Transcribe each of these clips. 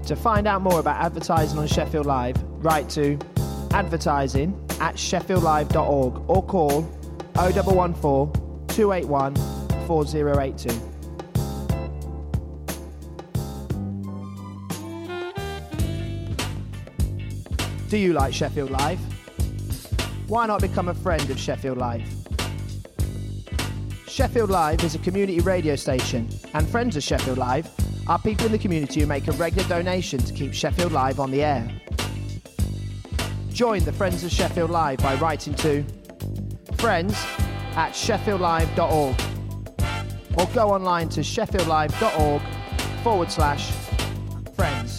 To find out more about advertising on Sheffield Live, write to advertising@sheffieldlive.org or call 0114 281 4082. Do you like Sheffield Live? Why not become a friend of Sheffield Live? Sheffield Live is a community radio station, and friends of Sheffield Live are people in the community who make a regular donation to keep Sheffield Live on the air. Join the Friends of Sheffield Live by writing to friends@sheffieldlive.org or go online to sheffieldlive.org/friends.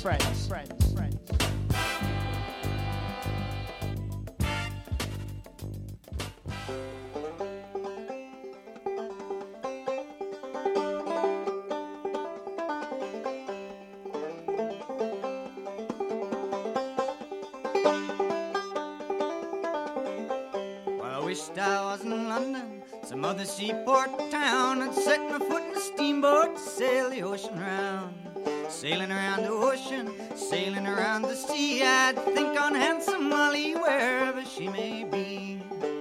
Some other seaport town, I'd set my foot in a steamboat to sail the ocean round. Sailing around the ocean, sailing around the sea, I'd think on handsome Molly wherever she may be.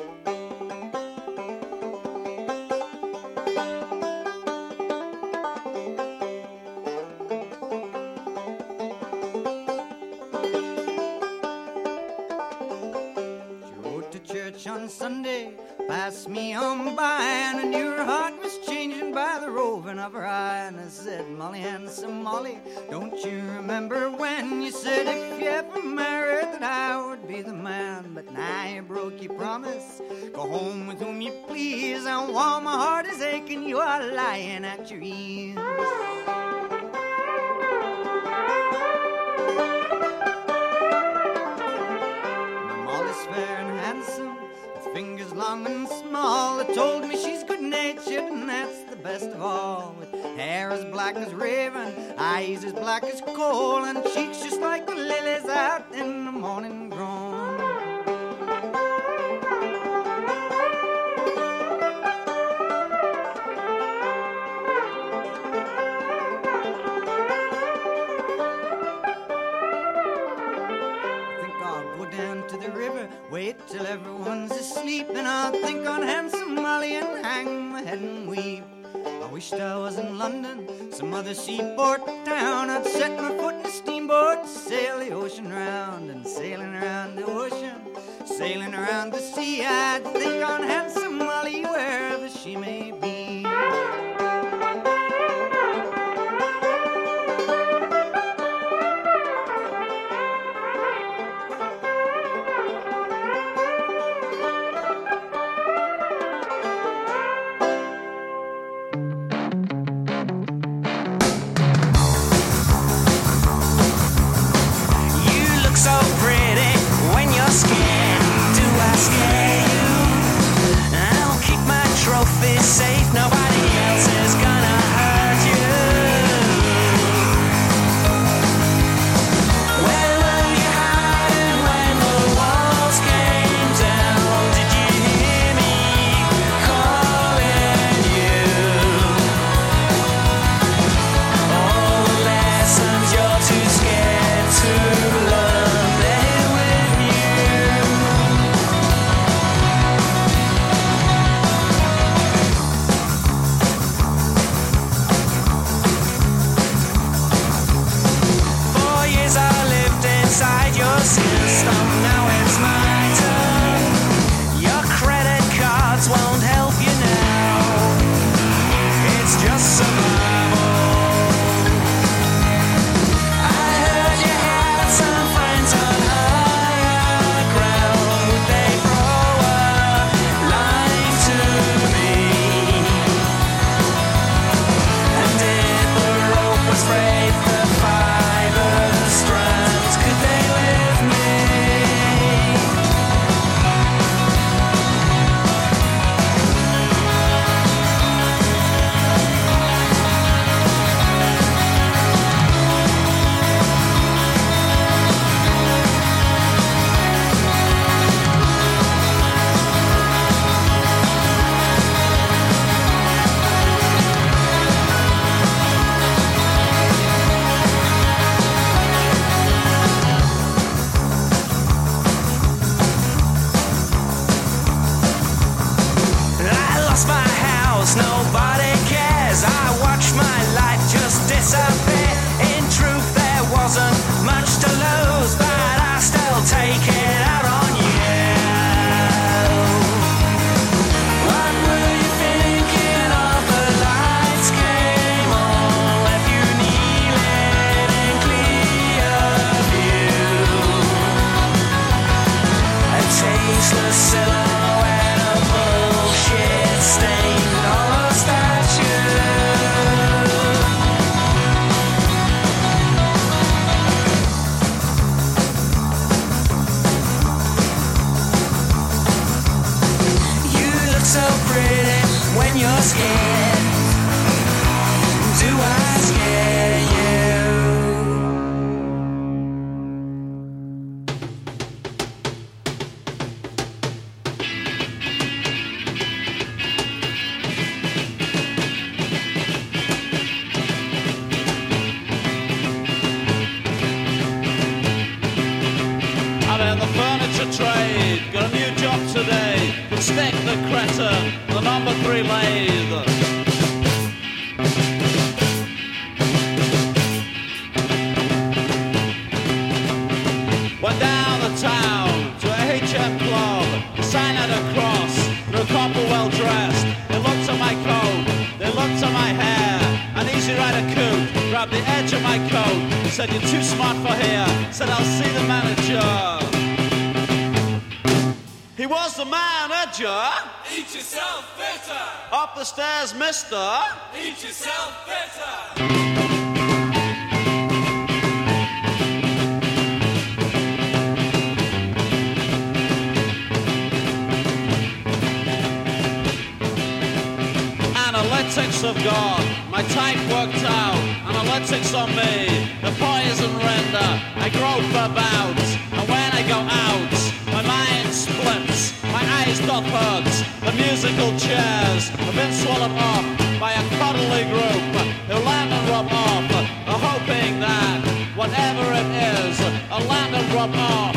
She rode to church on Sunday, passed me on by, and I knew her heart was changing by the roving of her eye. And I said, Molly, handsome Molly, don't you remember when you said if you ever married that I would be the man? But now you broke your promise, go home with whom you please, and while my heart is aching, you are lying at your ease. Molly's fair and handsome, fingers long and small. They told me she's good-natured, and that's the best of all. With hair as black as raven, eyes as black as coal, and cheeks just like the lilies out in the morning grown. Wait till everyone's asleep, and I'll think on handsome Molly and hang my head and weep. I wished I was in London, some other seaport town. I'd set my foot in a steamboat to sail the ocean round. And sailing around the ocean, sailing around the sea, I'd think on handsome Molly wherever she may be. So pretty when you're scared. Do I scare you? lost my house, nobody cares. I watch my life just disappear. In truth, there wasn't much to lose, but I still take it out on you. What were you thinking of? The lights came on, left you kneeling in clear view. A tasteless silhouette of bullshit stained hollow statue. You look so pretty when you're scared. Do I scare you? I'm in the furniture trade, got a new job today. Can stick the cretin, the number 3 lathe. Went down the town to a HM club, sign at a cross, through a couple well dressed. They looked at my coat, they looked at my hair. An Easy Rider coupe grabbed the edge of my coat, said you're too smart for here, said I'll see the manager. He was the manager. Eat yourself better. Up the stairs, mister. Eat yourself better. Analytics have gone, my type worked out. Analytics on me, the poison render. I grope about, and when I go out, my mind splits, my eyes doth hurt. The musical chairs have been swallowed up by a cuddly group who land and rub off, hoping that whatever it is, I'll land and rub off.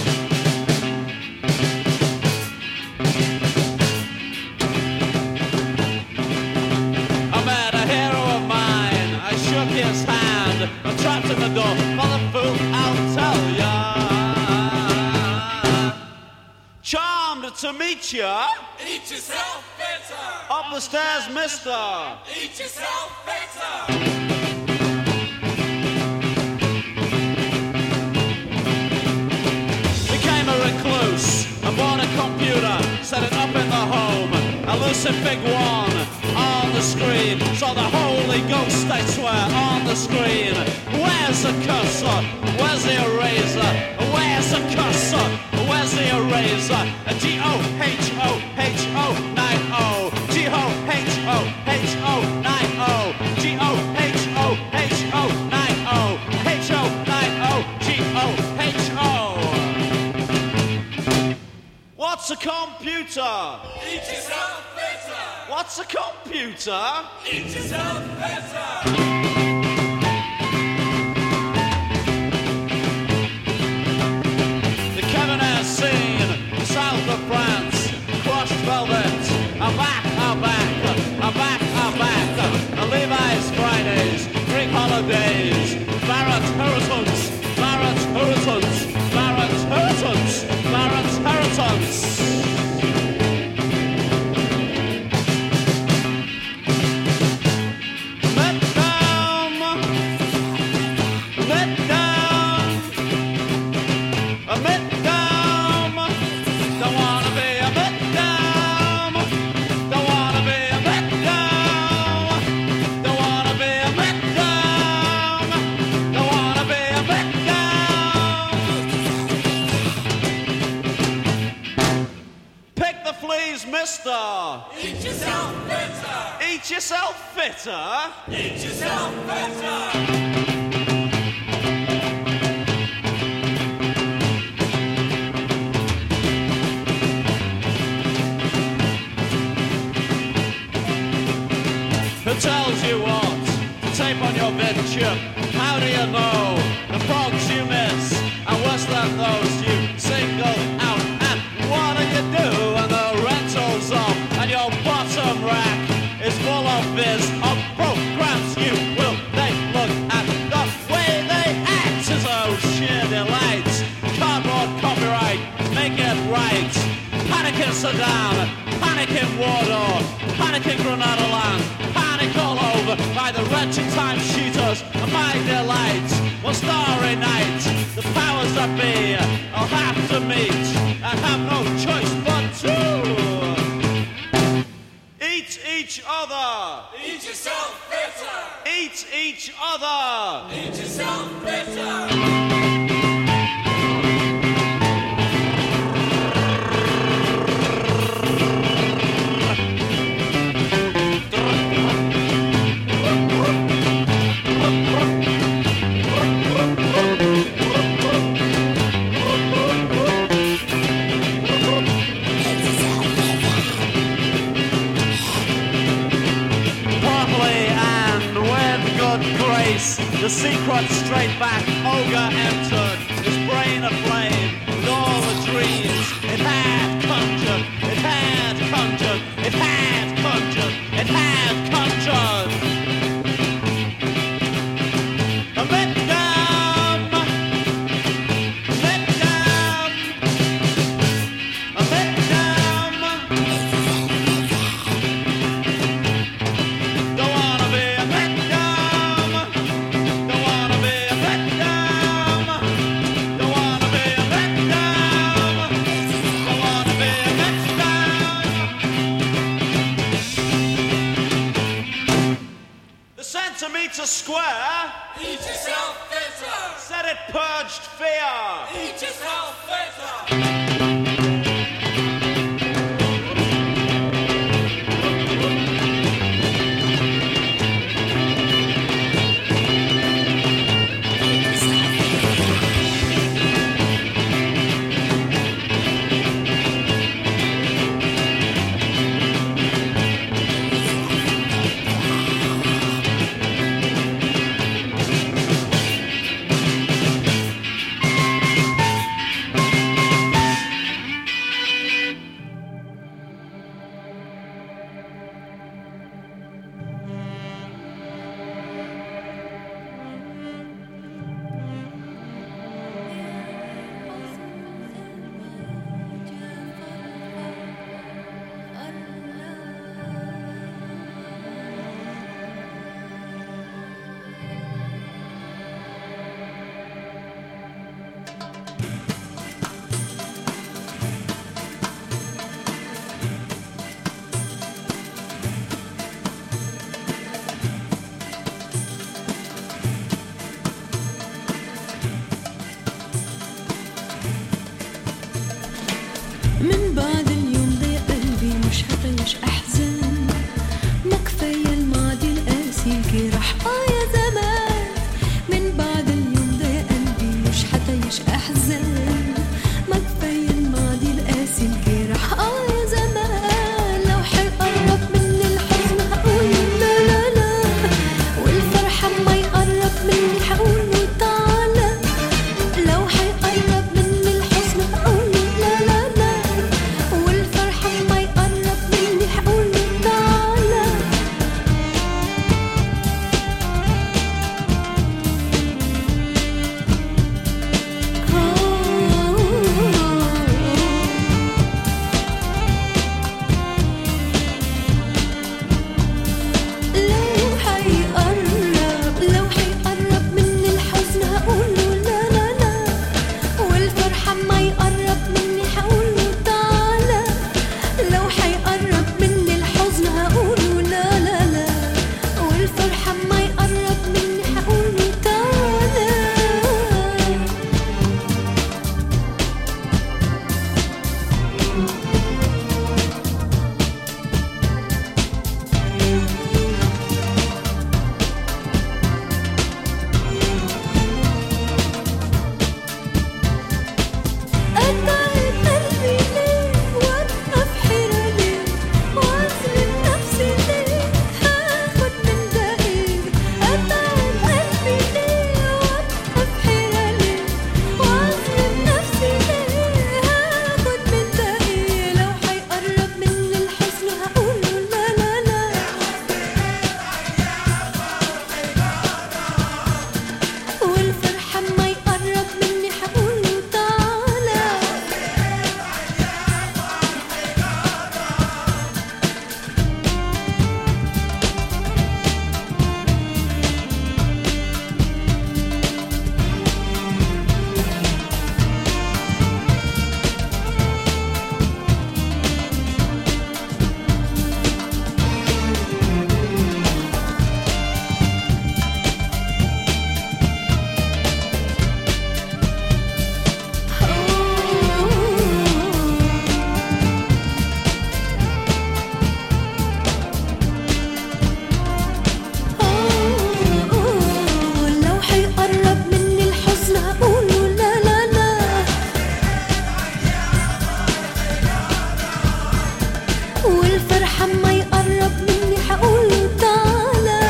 His hand, I'm trapped in the door. Mother fool, I'll tell ya. Charmed to meet ya. Eat yourself better. Up the stairs, mister. Eat yourself better. Became a recluse. I bought a computer, set it up in the home. A lucid big one on the screen. Saw the Holy Ghost, I swear, on the screen. Where's the cursor? Where's the eraser? Where's the cursor? Where's the eraser? G-O-H-O-H-O-9-O. G-O-H-O-H-O-9-O. G-O-H-O-H-O-9-O. H-O-9-O. G-O-H-O. What's a computer? Eat yourself better. What's a computer? Eat yourself better. The Cabernet scene, the south of France, crushed velvet. I'm back, I'm back, I'm back, I'm back. Levi's Fridays, Greek holidays, Barrett Heritons, Barrett Heritons, Barrett Heritons, Barrett Heritons. Eat yourself better. Eat yourself fitter. Eat yourself better. Who tells you what to tape on your vid chip? How do you know the frogs you miss are worse than those you single out? And what do you do when the rental's off and your bottom down. Panic in Wardour, panic in Granada land, panic all over by the wretched time shooters and my delights. One starry night, the powers that be I'll have to meet and have no choice but to eat each other. Eat yourself better. Eat each other. Eat yourself better. The secret straight back ogre entered, his brain aflame with all the dreams it had conjured, it had conjured, it had conjured, it had conjured. A victim, a victim. Don't wanna be a victim. Centimetre square. Eat yourself better. Said it purged fear. Eat yourself better. والفرحة ما يقرب مني حقول له تعالى.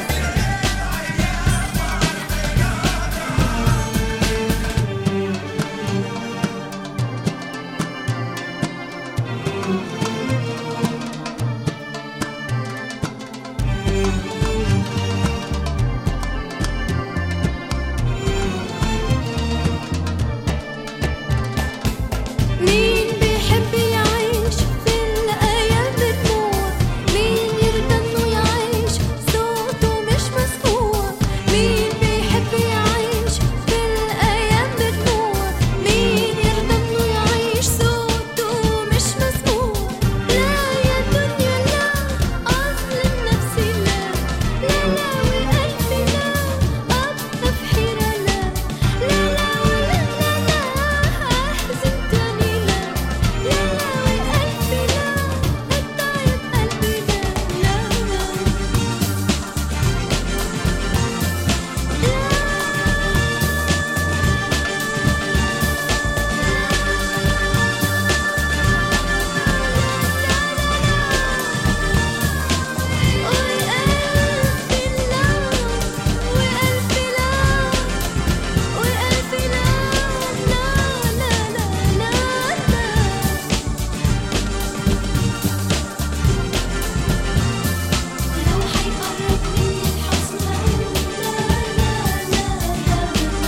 مين بيحب يعيش في الأيام بدموع؟ مين يرضى إنه يعيش صوته مش مسموع؟ مين بيحب يعيش في الأيام بدموع؟ مين يرضى إنه يعيش صوته مش مسموع؟ لا يا دنيا لا، أظلم نفسي لا، لا لا وقلبي لا، أبقى في حيرة لا، لا لا ولا لا لا، أحزن تاني لا، لا لا وقلبي لا، قطعت قلبي لا، لو حيقرب مني الحزن هقول لا لا لا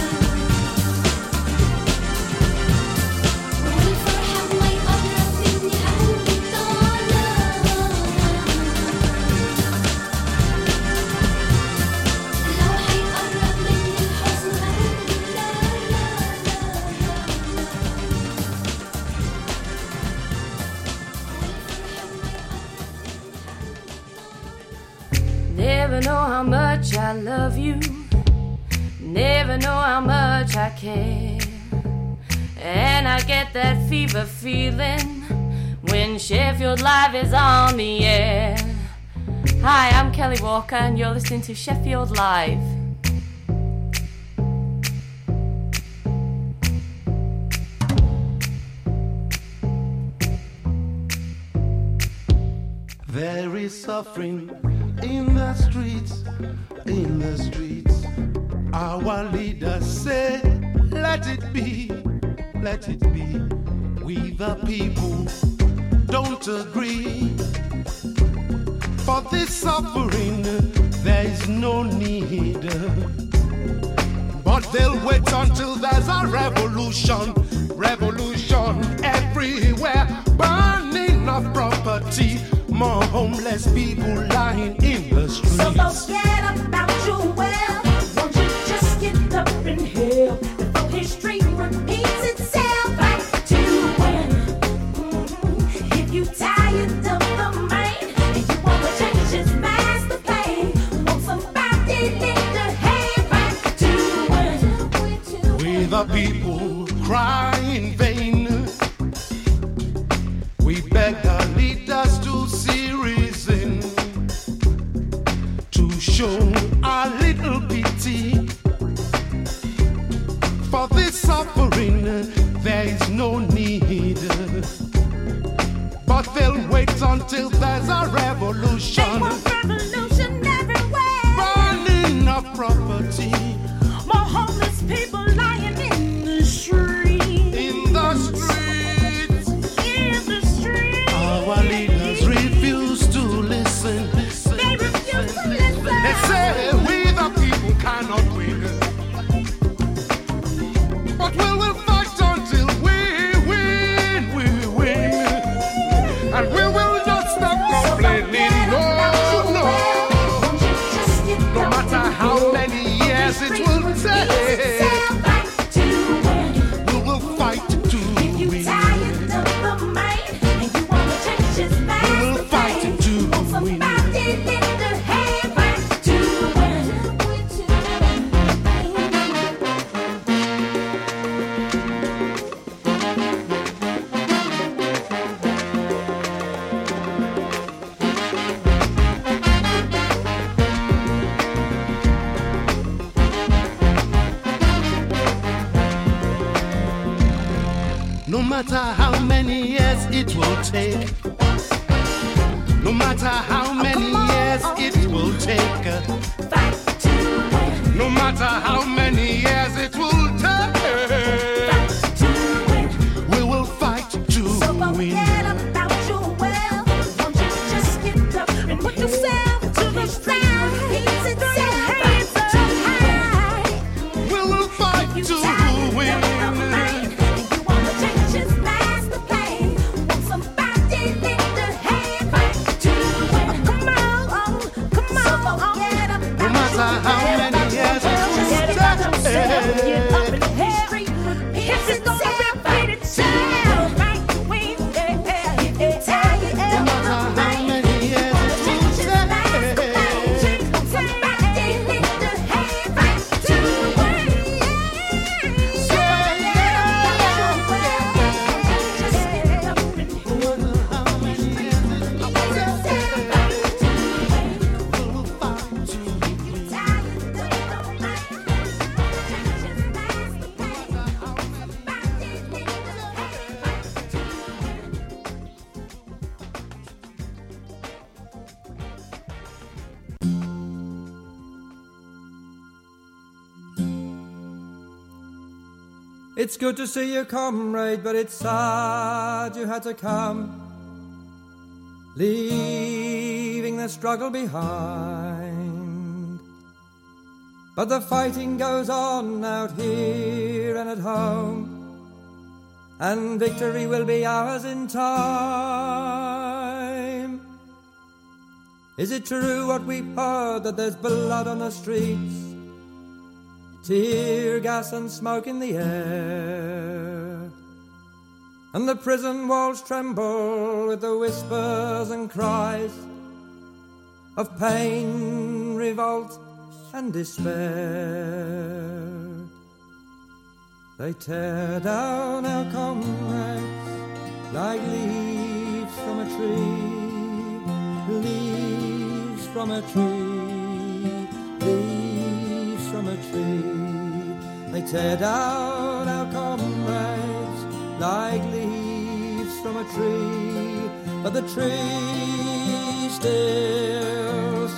والفرحة ما يقرب مني هقول تعالى. لو حيقرب مني الحزن هقول لا Never know how much I love you, never know how much I care, and I get that fever feeling when Sheffield Live is on the air. Hi, I'm Kelly Walker and you're listening to Sheffield Live. There is suffering in the streets, in the streets. Our leaders say, let it be, let it be. We the people don't agree. For this suffering, there is no need. But they'll wait until there's a revolution, revolution everywhere. Burning of property, more homeless people lying in the streets. So forget about your wealth. Won't you just get up and help before history repeats itself? Back to when, if you tired of the man and you want to change his master plan, want somebody lend a hand? Back to when We the people cry in vain. We beg our leaders to see reason, to show a little pity. For this suffering, there is no need. But they'll wait until there's a revolution. they want revolution everywhere. Burning of property More homeless people lying in the street. in the streets. In the street. Our leaders refuse to listen. They refuse to listen. They say we the people cannot win. But we will fight until we win, we win. And we will not stop complaining, no, no. No matter how many years it will take, we will fight to win. We will fight to win. No matter how many years it will take, No matter how many years it will take. No matter how many years it will take. We will fight to win. About your well, won't you just get up and put yourself to the side? Sit down, hands up high. We will fight to win. You wanna change his master plan? Want somebody lend a hand? Fight to win. Come on, get up. No matter how many years it will take. Get up and hurry. This is gonna repeat itself. Fight to win. If you tell you No matter how many years it will take. somebody lend a hand. Fight to win. So get up and It's good to see you, comrade, but it's sad you had to come, leaving the struggle behind. But the fighting goes on out here and at home, and victory will be ours in time. Is it true what we've heard, that there's blood on the streets, tear gas and smoke in the air, and the prison walls tremble with the whispers and cries of pain, revolt and despair? They tear down our comrades like leaves from a tree, leaves from a tree, leaves from a tree. They tear down our comrades like leaves from a tree, but the tree still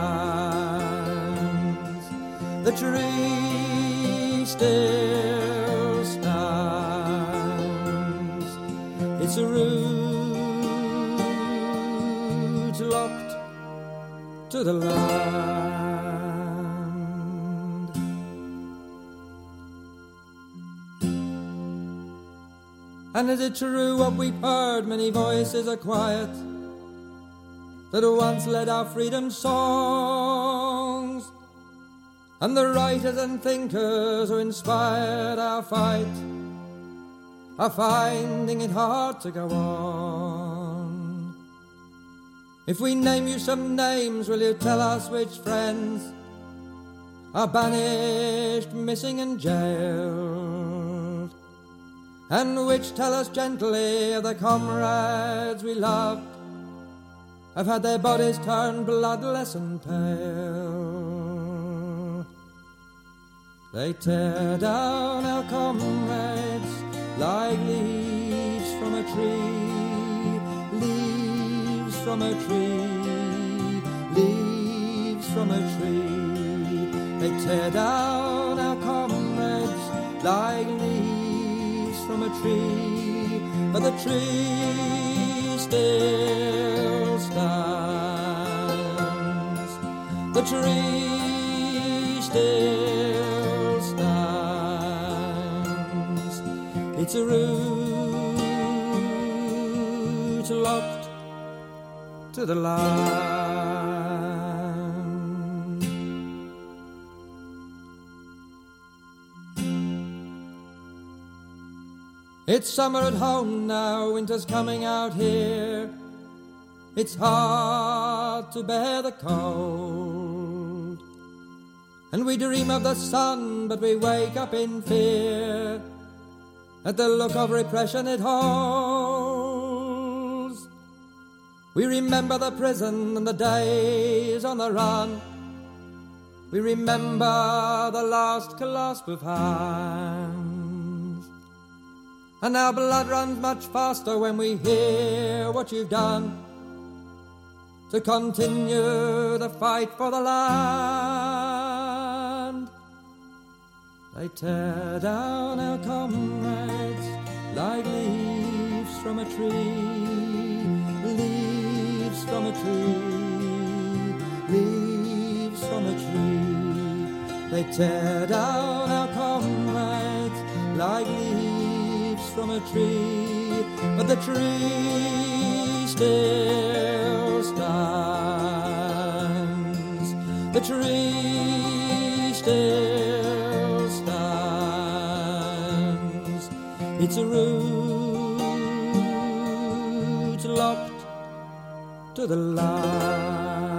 stands. The tree still stands. It's a root locked to the land. And is it true what we've heard? Many voices are quiet that once led our freedom songs, and the writers and thinkers who inspired our fight are finding it hard to go on. If we name you some names, will you tell us which friends are banished, missing and jailed, and which tell us gently of the comrades we loved have had their bodies turned bloodless and pale? They tear down our comrades like leaves from a tree, leaves from a tree, leaves from a tree. They tear down our comrades like leaves from a tree, but the tree still stands. The tree still stands. It's a root locked to the land. It's summer at home now, winter's coming out here. It's hard to bear the cold, and we dream of the sun, but we wake up in fear at the look of repression it holds. We remember the prison and the days on the run. We remember the last clasp of hands, and our blood runs much faster when we hear what you've done. to continue the fight for the land. They tear down our comrades like leaves from a tree, leaves from a tree, leaves from a tree. They tear down our comrades like leaves from a tree, but the tree still stands. The tree still stands. Its roots locked to the land.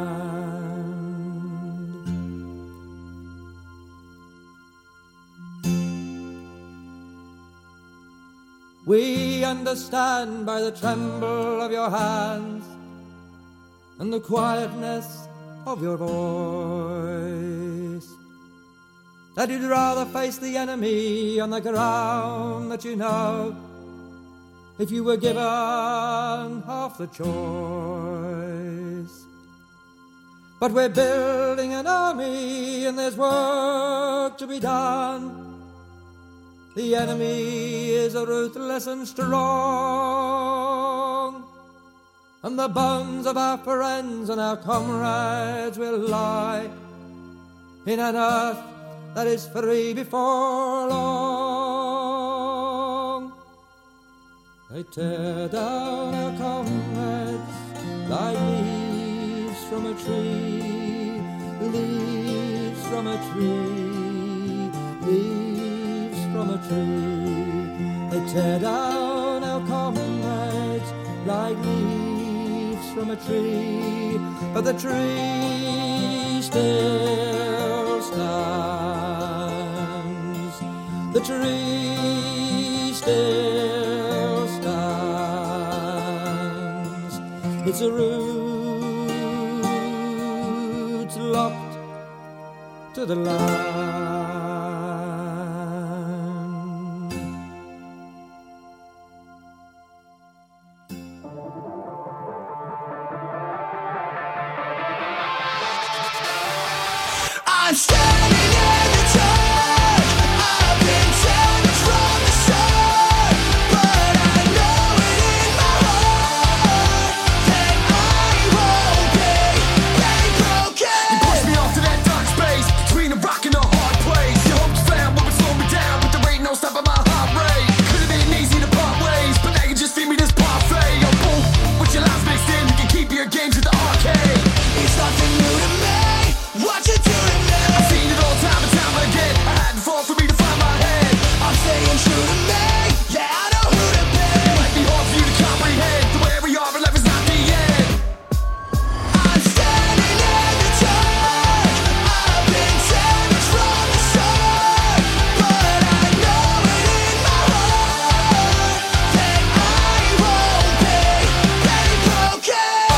We understand by the tremble of your hands and the quietness of your voice that you'd rather face the enemy on the ground that you know if you were given half the choice. But we're building an army and there's work to be done. The enemy is ruthless and strong, and the bones of our friends and our comrades will lie in an earth that is free before long. They tear down our comrades like leaves from a tree, leaves from a tree, leaves from a tree. They tear down our comrades like leaves from a tree, but the tree still stands. The tree still stands. Its roots locked to the land. I'm standing in the dark. I've been damaged from the start, but I know it in my heart that I won't be broken. You pushed me off to that dark space between a rock and a hard place. Your hopes found what would slow me down, but there ain't no stopping my heart rate. Could've been easy to part ways, but now you just feed me this parfait. Oh, boom, with your lies mixed in, you can keep your games at the arcade. It's nothing new to me. What you doing now? I've seen it all time and time again. I had to fall for me to find my head. I'm staying true to me. Yeah, I know who to be. It might be hard for you to comprehend the way we are, but life is not the end. I'm standing in the dark. I've been damaged from the start, but I know it in my heart that I won't be broken.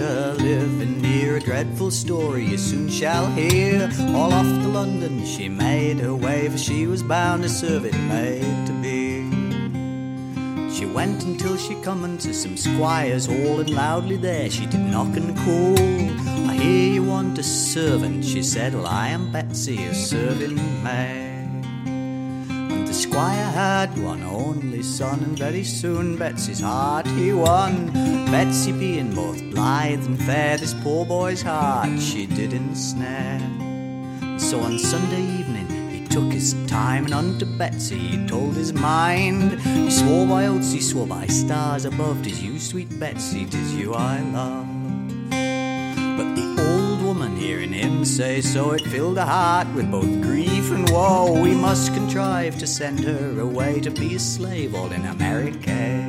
her living near a dreadful story you soon shall hear. All off to London she made her way, for she was bound to serve it maid to be. She went until she come into some squire's hall, and loudly there she did knock and call. I hear you want a servant, she said. Well, I am Betsy, a serving maid. And the squire had one only son, and very soon Betsy's heart he won. Betsy being both blithe and fair, this poor boy's heart she did ensnare. And so on Sunday evening he took his time, and unto Betsy he told his mind. He swore by oaths, he swore by stars above, 'tis you, sweet Betsy, 'tis you I love. But the old woman hearing him say so, it filled her heart with both grief and woe. We must contrive to send her away to be a slave all in America.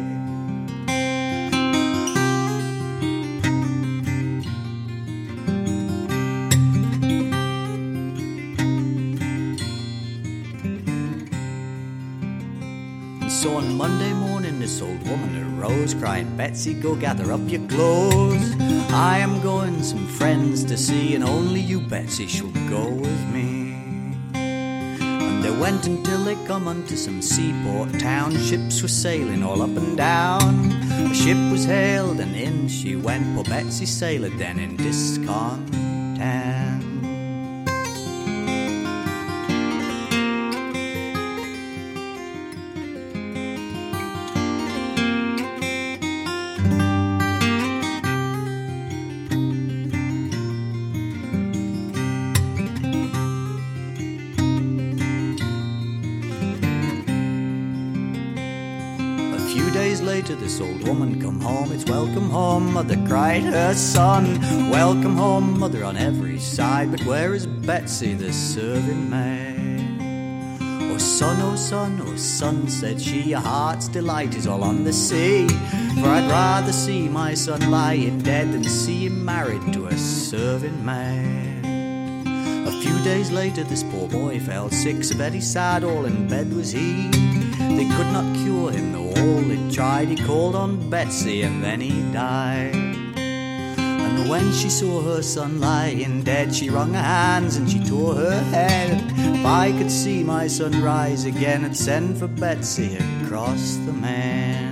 So on Monday morning this old woman arose, crying, Betsy, go gather up your clothes. I am going some friends to see, and only you, Betsy, shall go with me. And they went until they come unto some seaport town. Ships were sailing all up and down. A ship was hailed and in she went. Poor Betsy sailed then in discontent. 2 days later this old woman come home. It's welcome home, mother, cried her son. Welcome home, mother, on every side. But where is Betsy, the serving maid? Oh son, oh son, oh son, said she, your heart's delight is all on the sea. For I'd rather see my son lying dead than see him married to a serving maid. A few days later this poor boy fell sick, so very sad, all in bed was he. They could not cure him, though all they tried. He called on Betsy and then he died. And when she saw her son lying dead, she wrung her hands and she tore her head. If I could see my son rise again, I'd send for Betsy across the man.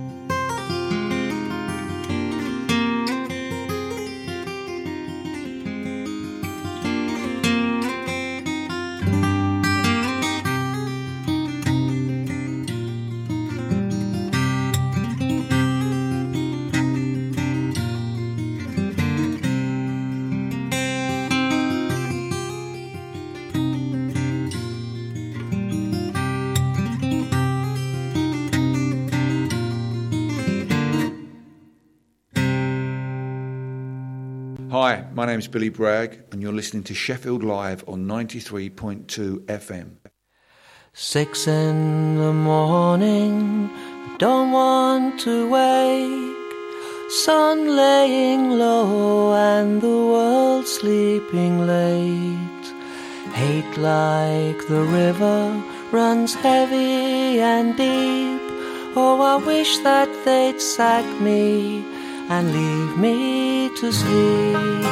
Hi, my name's Billy Bragg, and you're listening to Sheffield Live on 93.2 FM. 6 in the morning, I don't want to wake. Sun laying low and the world sleeping late. Hate like the river runs heavy and deep. Oh, I wish that they'd sack me and leave me to sleep.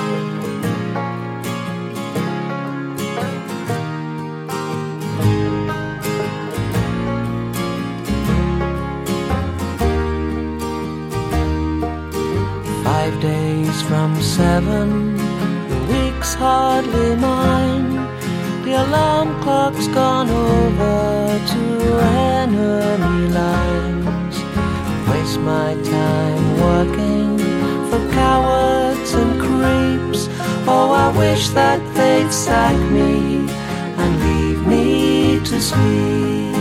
Five days from 7, the week's hardly mine. The alarm clock's gone over to enemy lines. Waste my time working for cowards and creeps. Oh, I wish that they'd sack me and leave me to sleep.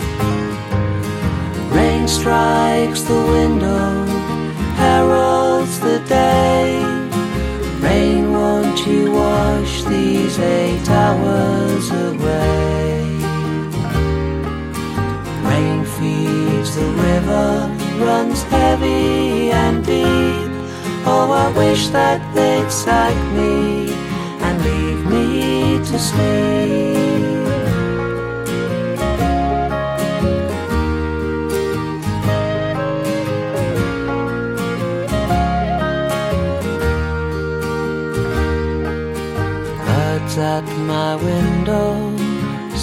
Rain strikes the window, heralds the day. Rain, won't you wash these 8 hours away? Rain feeds the river, runs heavy and deep. Oh, I wish that they'd sack me and leave me to sleep.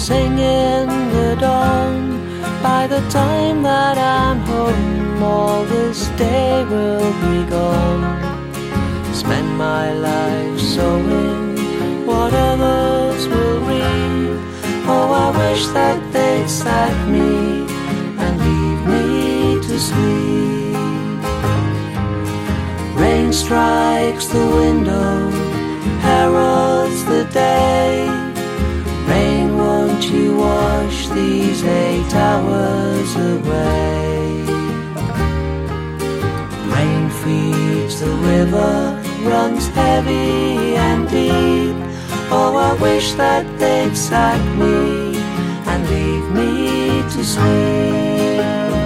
sing in the dawn. By the time that I'm home, all this day will be gone. Spend my life sowing what others will reap. Oh, I wish that they'd sack me and leave me to sleep. Rain strikes the window, heralds the day. Rain, won't you wash these 8 hours away? Rain feeds the river, runs heavy and deep. Oh, I wish that they'd sack me and leave me to sleep.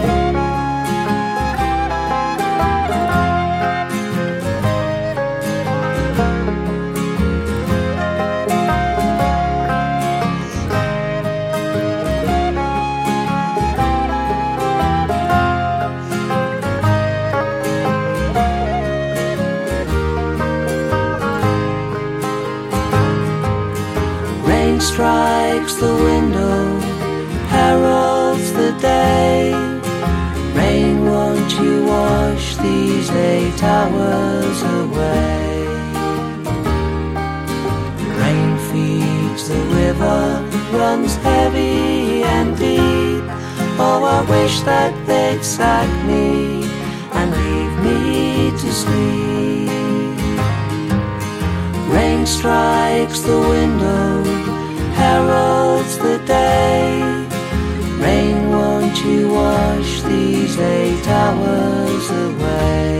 Strikes the window, heralds the day. Rain, won't you wash these 8 hours away? Rain feeds the river, runs heavy and deep. Oh, I wish that they'd sack me and leave me to sleep. Rain strikes the window, heralds the day. Rain, won't you wash these 8 hours away?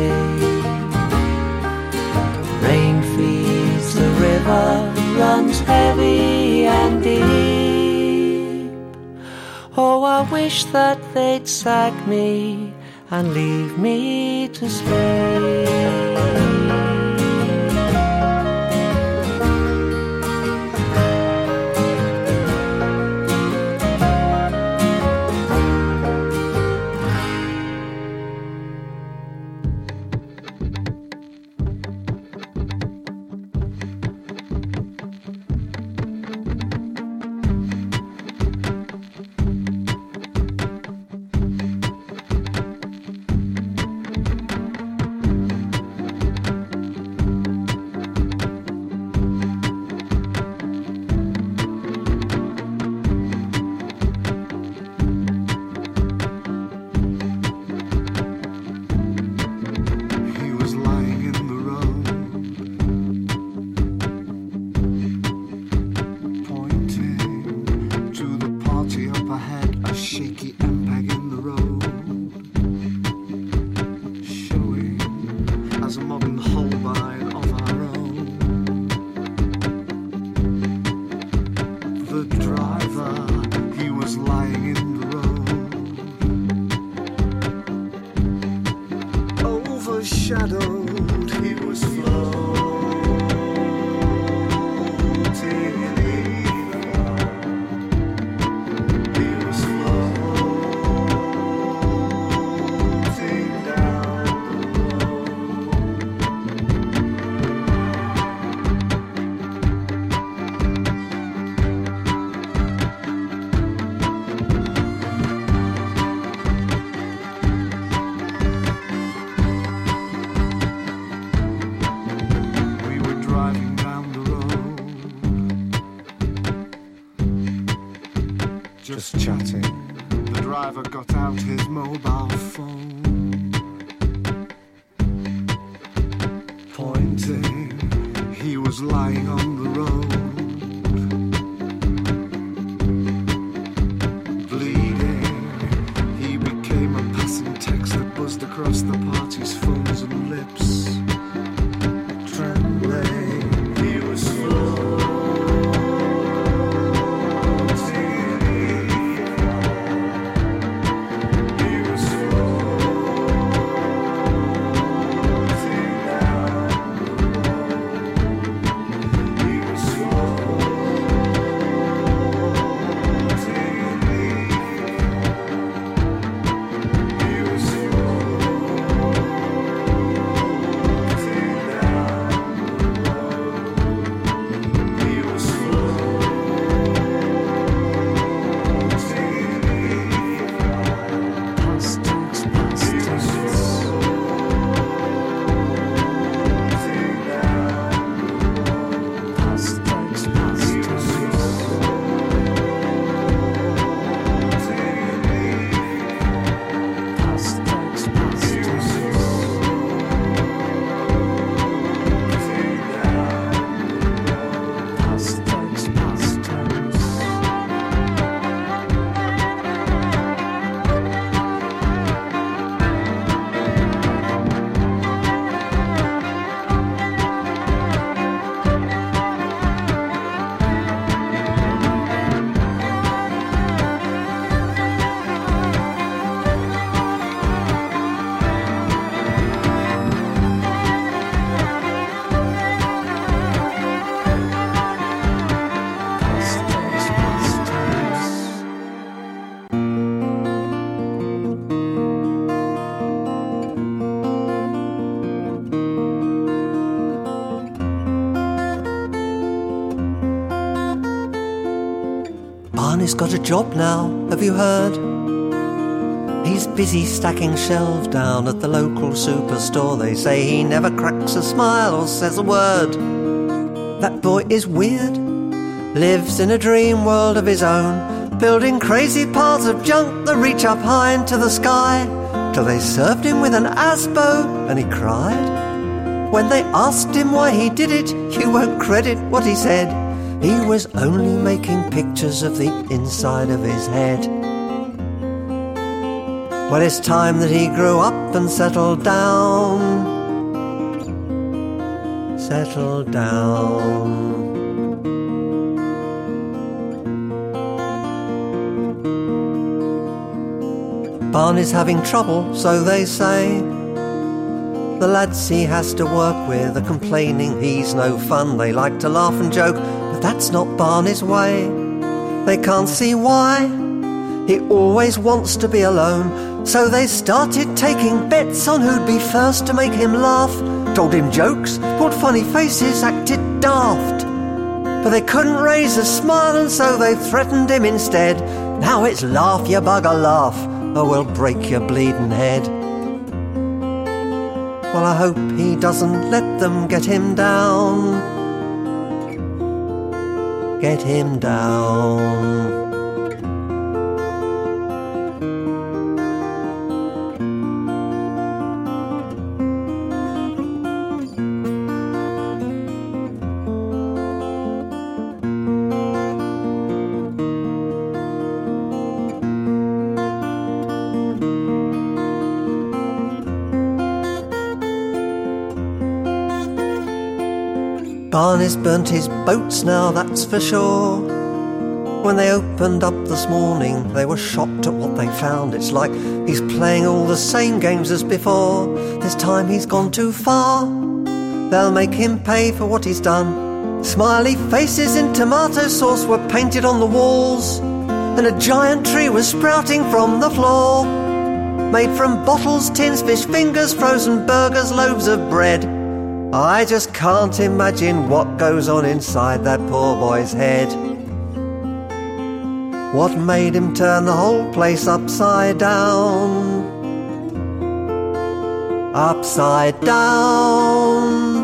Rain feeds the river, runs heavy and deep. Oh, I wish that they'd sack me and leave me to sleep. Just chatting, the driver got out his mobile phone, pointing, he was lying on the road, bleeding, he became a passing text that buzzed across the party's phones and lips, trembling, he was floating. He was Barney's got a job now, have you heard? He's busy stacking shelves down at the local superstore. They say he never cracks a smile or says a word. That boy is weird, lives in a dream world of his own, building crazy piles of junk that reach up high into the sky, till they served him with an asbo and he cried. When they asked him why he did it, you won't credit what he said. He was only making pictures of the inside of his head. Well, it's time that he grew up and settled down. Settled down. Barney's having trouble, so they say. The lads he has to work with are complaining he's no fun. They like to laugh and joke, but that's not Barney's way. They can't see why. He always wants to be alone. So they started taking bets on who'd be first to make him laugh. Told him jokes, pulled funny faces, acted daft. But they couldn't raise a smile, and so they threatened him instead. Now it's laugh, you bugger, laugh, or we'll break your bleeding head. Well, I hope he doesn't let them get him down. Get him down. Barney's burnt his boats now, that's for sure. When they opened up this morning, they were shocked at what they found. It's like he's playing all the same games as before. This time he's gone too far. They'll make him pay for what he's done. Smiley faces in tomato sauce were painted on the walls, and a giant tree was sprouting from the floor, made from bottles, tins, fish fingers, frozen burgers, loaves of bread. I just can't imagine what goes on inside that poor boy's head. What made him turn the whole place upside down? Upside down.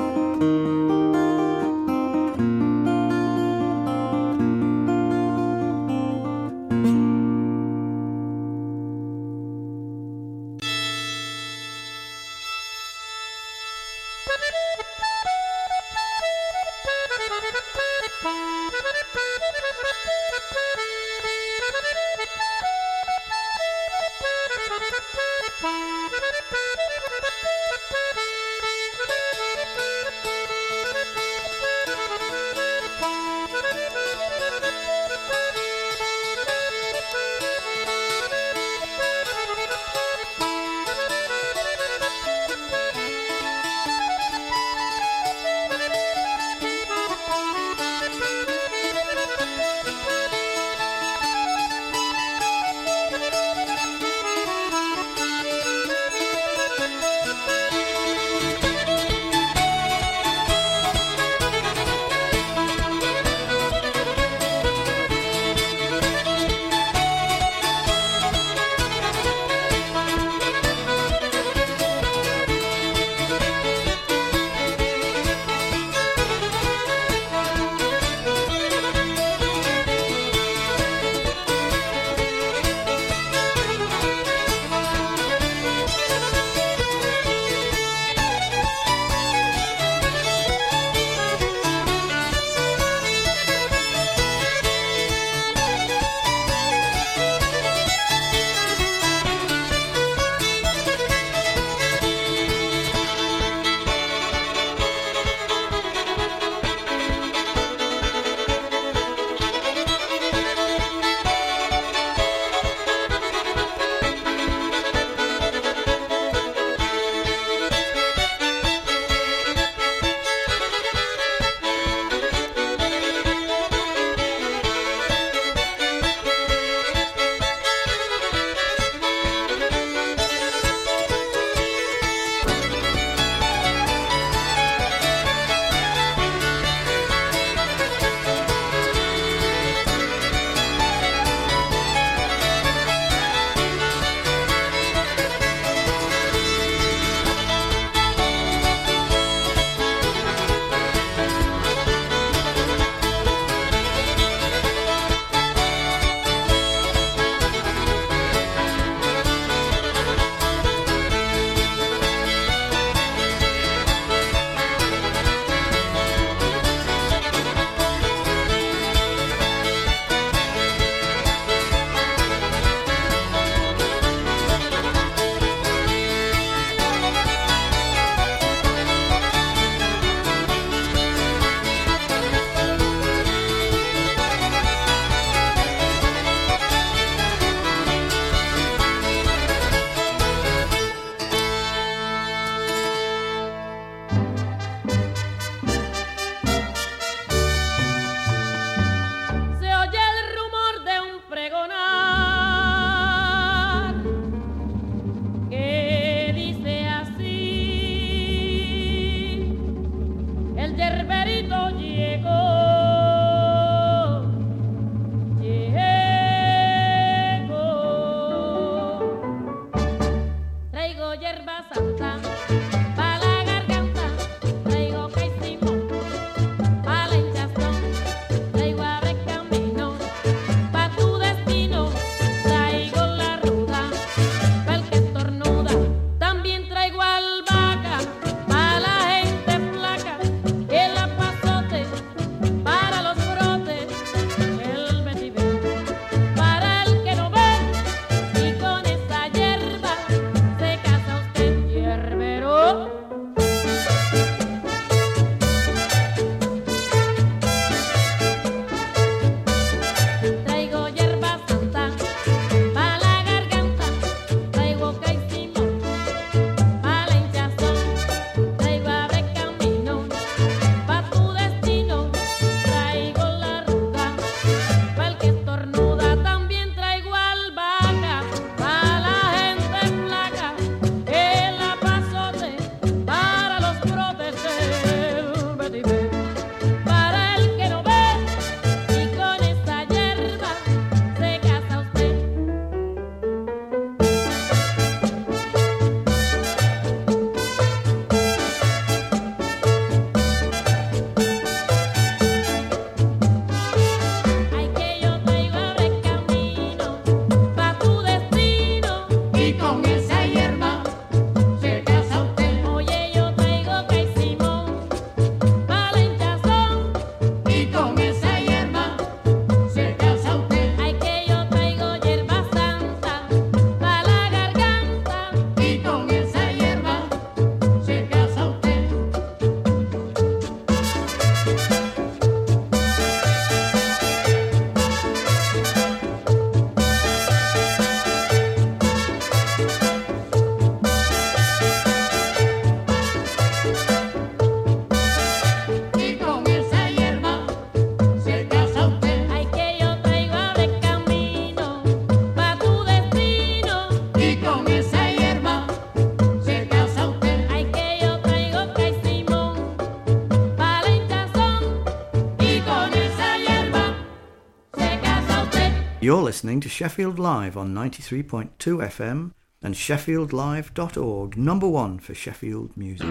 You're listening to Sheffield Live on 93.2 FM and sheffieldlive.org, number one for Sheffield music.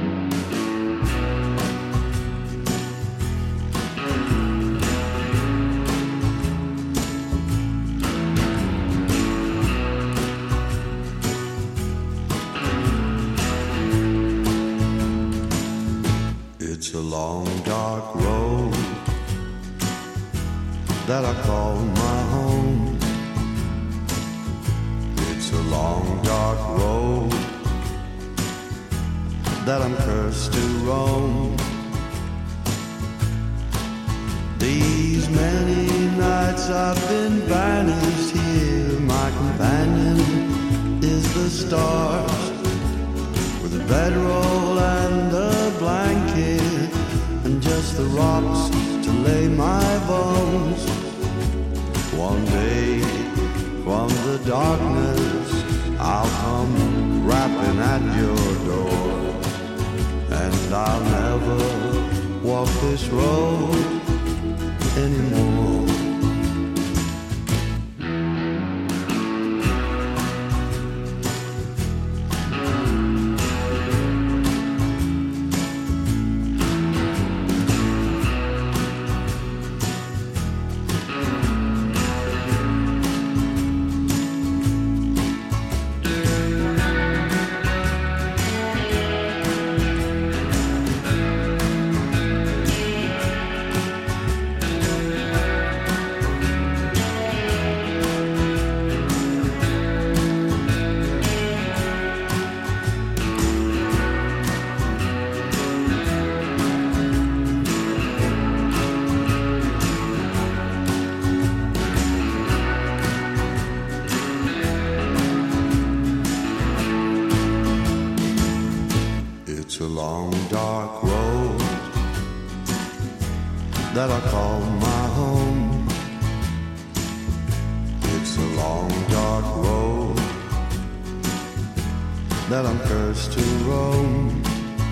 It's a long dark road that I call my home. It's a long dark road that I'm cursed to roam. These many nights I've been banished here. My companion is the stars, with a bedroll and a blanket, and just the rocks to lay my bones. One day from the darkness I'll come rapping at your door, and I'll never walk this road anymore. It's a long dark road that I call my home. It's a long dark road that I'm cursed to roam.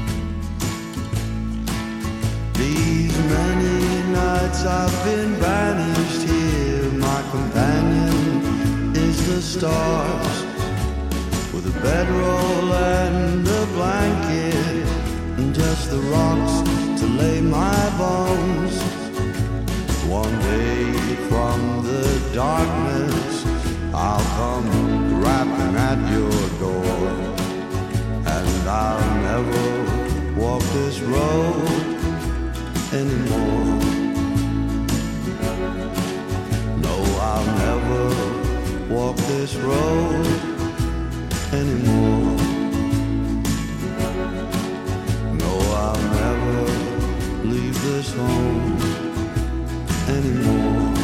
These many nights I've been banished here. My companion is the stars, with a bedroll and a blanket, and just the rocks to lay my bones. One day from the darkness I'll come rapping at your door, and I'll never walk this road anymore. No, I'll never walk this road anymore. No, I'll never leave this home anymore.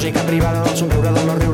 música privada, no somriure del nord